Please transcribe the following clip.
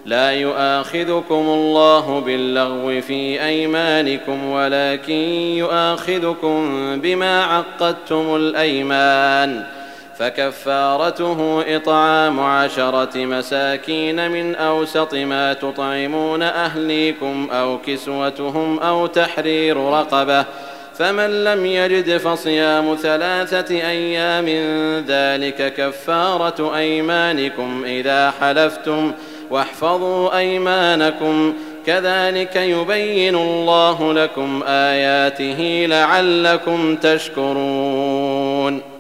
لا يؤاخذكم الله باللغو في أيمانكم ولكن يؤاخذكم بما عقدتم الأيمان، فكفارته إطعام 10 مساكين من أوسط ما تطعمون أهليكم أو كسوتهم أو تحرير رقبة، فمن لم يجد فصيام 3 أيام ذلك كفارة أيمانكم إذا حلفتم، واحفظوا أيمانكم، كذلك يبين الله لكم آياته لعلكم تشكرون.